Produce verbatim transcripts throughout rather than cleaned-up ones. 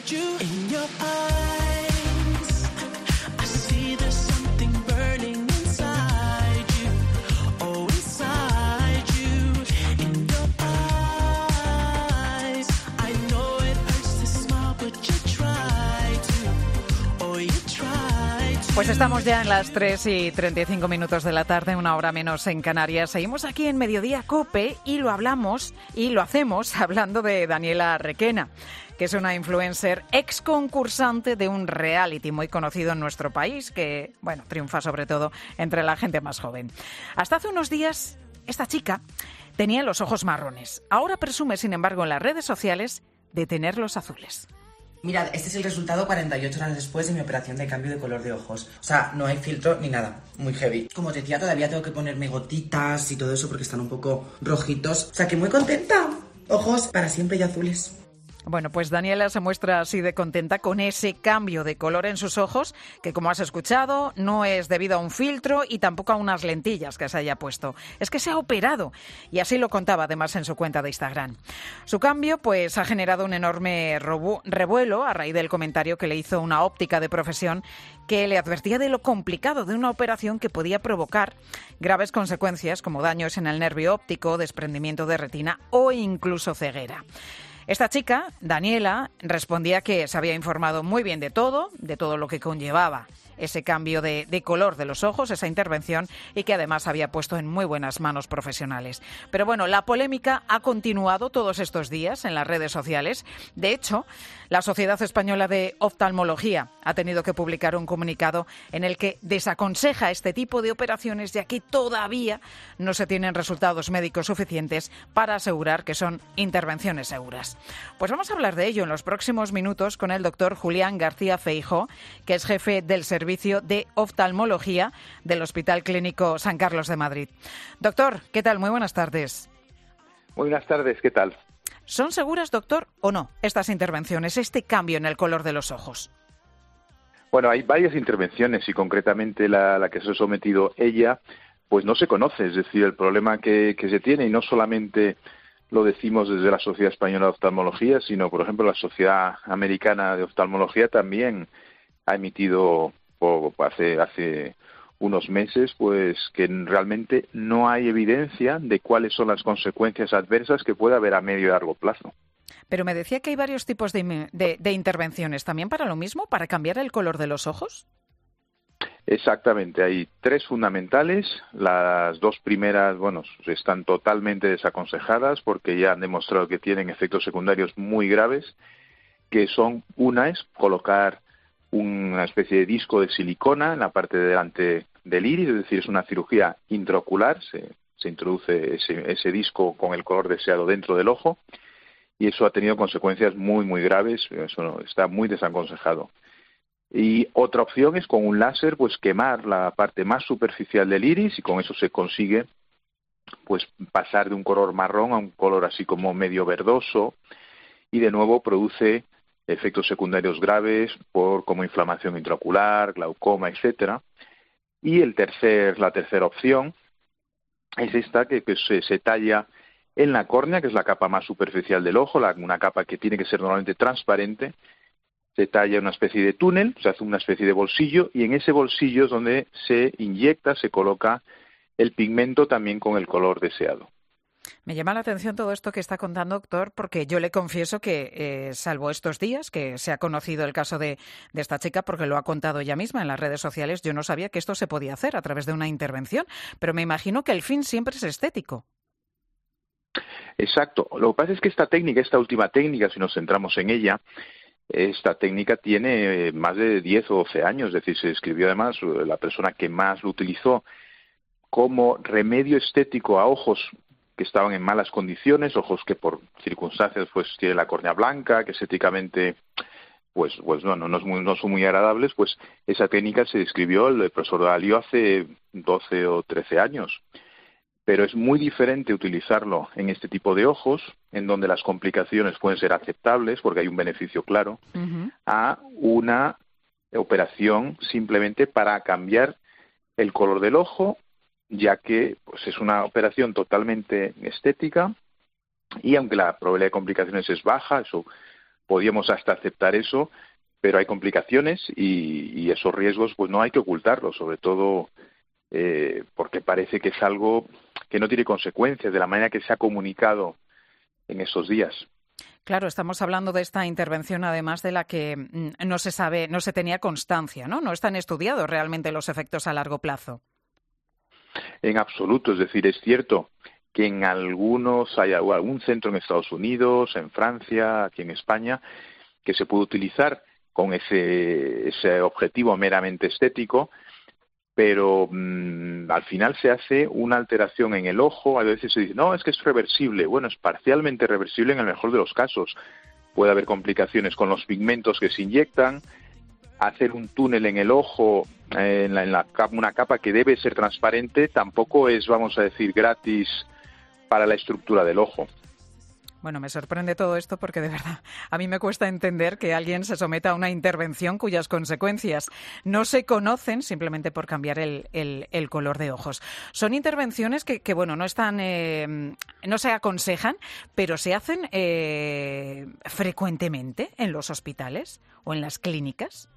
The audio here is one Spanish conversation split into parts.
Pues estamos ya en las tres y treinta y cinco minutos de la tarde, una hora menos en Canarias. Seguimos aquí en Mediodía COPE y lo hablamos y lo hacemos hablando de Daniela Requena, que es una influencer ex concursante de un reality muy conocido en nuestro país, que, bueno, triunfa sobre todo entre la gente más joven. Hasta hace unos días, esta chica tenía los ojos marrones. Ahora presume, sin embargo, en las redes sociales de tenerlos azules. Mirad, este es el resultado cuarenta y ocho horas después de mi operación de cambio de color de ojos. O sea, no hay filtro ni nada, muy heavy. Como te decía, todavía tengo que ponerme gotitas y todo eso porque están un poco rojitos. O sea, que muy contenta. Ojos para siempre y azules. Bueno, pues Daniela se muestra así de contenta con ese cambio de color en sus ojos, que como has escuchado, no es debido a un filtro y tampoco a unas lentillas que se haya puesto. Es que se ha operado y así lo contaba además en su cuenta de Instagram. Su cambio pues ha generado un enorme revuelo a raíz del comentario que le hizo una óptica de profesión que le advertía de lo complicado de una operación que podía provocar graves consecuencias como daños en el nervio óptico, desprendimiento de retina o incluso ceguera. Esta chica, Daniela, respondía que se había informado muy bien de todo, de todo lo que conllevaba ese cambio de, de color de los ojos, esa intervención, y que además había puesto en muy buenas manos profesionales. Pero bueno, la polémica ha continuado todos estos días en las redes sociales. De hecho, la Sociedad Española de Oftalmología ha tenido que publicar un comunicado en el que desaconseja este tipo de operaciones, ya que todavía no se tienen resultados médicos suficientes para asegurar que son intervenciones seguras. Pues vamos a hablar de ello en los próximos minutos con el doctor Julián García Feijóo, que es jefe del Servicio de Oftalmología del Hospital Clínico San Carlos de Madrid. Doctor, ¿qué tal? Muy buenas tardes. Muy buenas tardes, ¿qué tal? ¿Son seguras, doctor, o no, estas intervenciones, este cambio en el color de los ojos? Bueno, hay varias intervenciones y concretamente la, la que se ha sometido ella, pues no se conoce. Es decir, el problema que, que se tiene, y no solamente lo decimos desde la Sociedad Española de Oftalmología, sino, por ejemplo, la Sociedad Americana de Oftalmología también ha emitido por, hace, hace unos meses pues que realmente no hay evidencia de cuáles son las consecuencias adversas que puede haber a medio y largo plazo. Pero me decía que hay varios tipos de, de, de intervenciones. ¿También para lo mismo? ¿Para cambiar el color de los ojos? Exactamente, hay tres fundamentales. Las dos primeras, bueno, están totalmente desaconsejadas porque ya han demostrado que tienen efectos secundarios muy graves, que son, una es colocar una especie de disco de silicona en la parte de delante del iris, es decir, es una cirugía intraocular, se, se introduce ese, ese disco con el color deseado dentro del ojo y eso ha tenido consecuencias muy, muy graves, eso está muy desaconsejado. Y otra opción es con un láser, pues quemar la parte más superficial del iris y con eso se consigue pues pasar de un color marrón a un color así como medio verdoso y de nuevo produce efectos secundarios graves por como inflamación intraocular, glaucoma, etcétera. Y el tercer, la tercera opción es esta que, que se, se talla en la córnea, que es la capa más superficial del ojo, la, una capa que tiene que ser normalmente transparente. Se talla una especie de túnel, se hace una especie de bolsillo y en ese bolsillo es donde se inyecta, se coloca el pigmento también con el color deseado. Me llama la atención todo esto que está contando, doctor, porque yo le confieso que, eh, salvo estos días, que se ha conocido el caso de, de esta chica, porque lo ha contado ella misma en las redes sociales, yo no sabía que esto se podía hacer a través de una intervención, pero me imagino que el fin siempre es estético. Exacto. Lo que pasa es que esta técnica, esta última técnica, si nos centramos en ella, esta técnica tiene más de diez o doce años, es decir, se describió además la persona que más lo utilizó como remedio estético a ojos que estaban en malas condiciones, ojos que por circunstancias pues tienen la córnea blanca, que estéticamente pues pues no no no, es muy, no son muy agradables, pues esa técnica se describió el profesor Dalío hace doce o trece años. Pero es muy diferente utilizarlo en este tipo de ojos, en donde las complicaciones pueden ser aceptables, porque hay un beneficio claro, uh-huh. a una operación simplemente para cambiar el color del ojo, ya que pues, es una operación totalmente estética y aunque la probabilidad de complicaciones es baja, eso podíamos hasta aceptar eso, pero hay complicaciones y, y esos riesgos pues no hay que ocultarlos, sobre todo eh, porque parece que es algo que no tiene consecuencias de la manera que se ha comunicado en esos días. Claro, estamos hablando de esta intervención, además de la que no se sabe, no se tenía constancia, ¿no? No están estudiados realmente los efectos a largo plazo. En absoluto, es decir, es cierto que en algunos hay algún centro en Estados Unidos, en Francia, aquí en España, que se puede utilizar con ese, ese objetivo meramente estético, pero mmm, al final se hace una alteración en el ojo. A veces se dice, no, es que es reversible. Bueno, es parcialmente reversible en el mejor de los casos. Puede haber complicaciones con los pigmentos que se inyectan, hacer un túnel en el ojo, eh, en, la, en la, una capa que debe ser transparente, tampoco es, vamos a decir, gratis para la estructura del ojo. Bueno, me sorprende todo esto porque, de verdad, a mí me cuesta entender que alguien se someta a una intervención cuyas consecuencias no se conocen simplemente por cambiar el, el, el color de ojos. Son intervenciones que, que bueno, no están, eh, no se aconsejan, pero se hacen eh, frecuentemente en los hospitales o en las clínicas.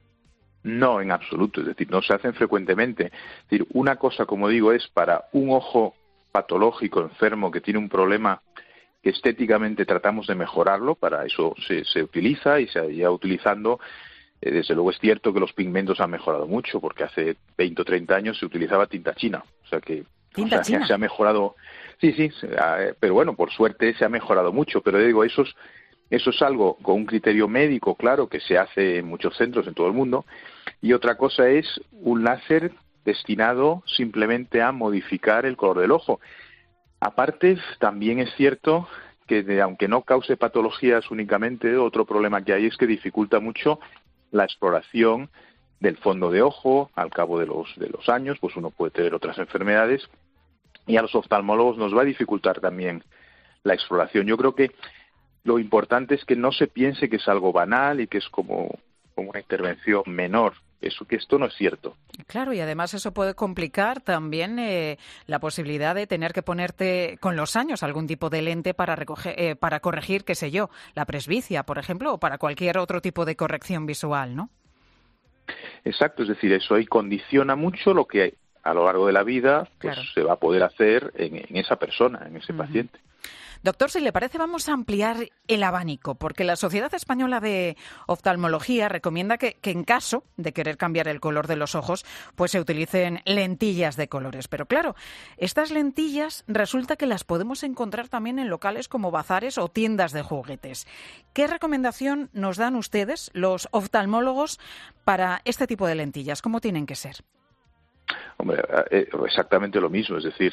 No, en absoluto. Es decir, no se hacen frecuentemente. Es decir, una cosa, como digo, es para un ojo patológico, enfermo, que tiene un problema que estéticamente tratamos de mejorarlo, para eso se, se utiliza y se lleva utilizando. Eh, desde luego es cierto que los pigmentos han mejorado mucho, porque hace veinte o treinta años se utilizaba tinta china, o sea que ¿Tinta o sea, china? se ha mejorado. Sí, sí, pero bueno, por suerte se ha mejorado mucho, pero digo, eso es, eso es algo con un criterio médico, claro, que se hace en muchos centros en todo el mundo, y otra cosa es un láser destinado simplemente a modificar el color del ojo. Aparte, también es cierto que, de, aunque no cause patologías únicamente, otro problema que hay es que dificulta mucho la exploración del fondo de ojo. Al cabo de los, de los años, pues uno puede tener otras enfermedades, y a los oftalmólogos nos va a dificultar también la exploración. Yo creo que lo importante es que no se piense que es algo banal y que es como, como una intervención menor. Eso, que esto no es cierto. Claro, y además eso puede complicar también eh, la posibilidad de tener que ponerte con los años algún tipo de lente para, recoger, eh, para corregir, qué sé yo, la presbicia, por ejemplo, o para cualquier otro tipo de corrección visual, ¿no? Exacto, es decir, eso ahí condiciona mucho lo que a lo largo de la vida pues, claro. se va a poder hacer en, en esa persona, en ese uh-huh. paciente. Doctor, si le parece, vamos a ampliar el abanico, porque la Sociedad Española de Oftalmología recomienda que, que en caso de querer cambiar el color de los ojos, pues se utilicen lentillas de colores. Pero claro, estas lentillas resulta que las podemos encontrar también en locales como bazares o tiendas de juguetes. ¿Qué recomendación nos dan ustedes, los oftalmólogos, para este tipo de lentillas? ¿Cómo tienen que ser? Hombre, exactamente lo mismo, es decir,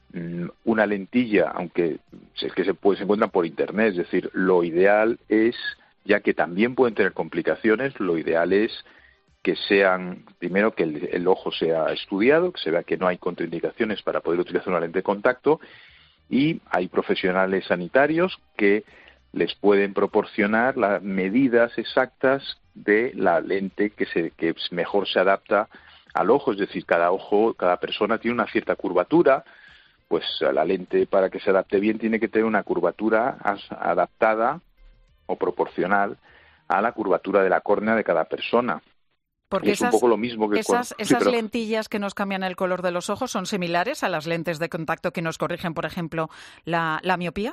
una lentilla, aunque es que se, puede, se encuentran por internet, es decir, lo ideal es, ya que también pueden tener complicaciones, lo ideal es que sean, primero que el, el ojo sea estudiado, que se vea que no hay contraindicaciones para poder utilizar una lente de contacto, y hay profesionales sanitarios que les pueden proporcionar las medidas exactas de la lente que, se, que mejor se adapta al ojo, es decir, cada ojo, cada persona tiene una cierta curvatura. Pues la lente, para que se adapte bien, tiene que tener una curvatura adaptada o proporcional a la curvatura de la córnea de cada persona. Porque y es esas, un poco lo mismo que esas, con... esas sí, pero... lentillas que nos cambian el color de los ojos son similares a las lentes de contacto que nos corrigen, por ejemplo, la, la miopía.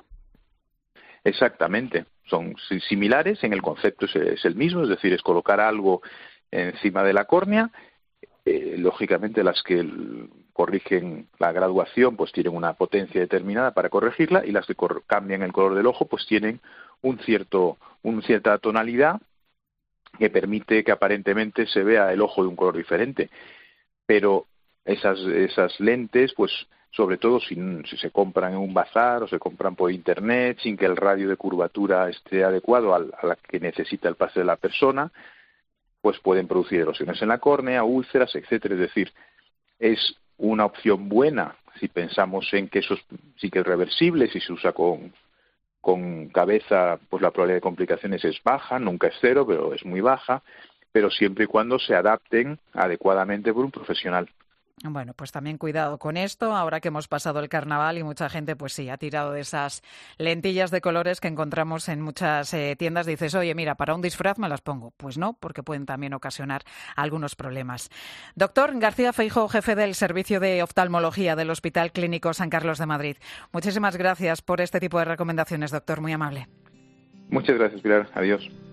Exactamente, son similares, en el concepto es, es el mismo, es decir, es colocar algo encima de la córnea. Eh, lógicamente las que el, corrigen la graduación pues tienen una potencia determinada para corregirla, y las que cor- cambian el color del ojo pues tienen un cierto una cierta tonalidad que permite que aparentemente se vea el ojo de un color diferente. Pero esas esas lentes pues sobre todo si, si se compran en un bazar o se compran por internet sin que el radio de curvatura esté adecuado al, a la que necesita el pase de la persona, pues pueden producir erosiones en la córnea, úlceras, etcétera. Es decir, es una opción buena si pensamos en que eso sí que es reversible, si se usa con, con cabeza, pues la probabilidad de complicaciones es baja, nunca es cero, pero es muy baja, pero siempre y cuando se adapten adecuadamente por un profesional. Bueno, pues también cuidado con esto, ahora que hemos pasado el carnaval y mucha gente, pues sí, ha tirado de esas lentillas de colores que encontramos en muchas eh, tiendas. Dices, oye, mira, para un disfraz me las pongo. Pues no, porque pueden también ocasionar algunos problemas. Doctor García Feijóo, jefe del Servicio de Oftalmología del Hospital Clínico San Carlos de Madrid. Muchísimas gracias por este tipo de recomendaciones, doctor, muy amable. Muchas gracias, Pilar. Adiós.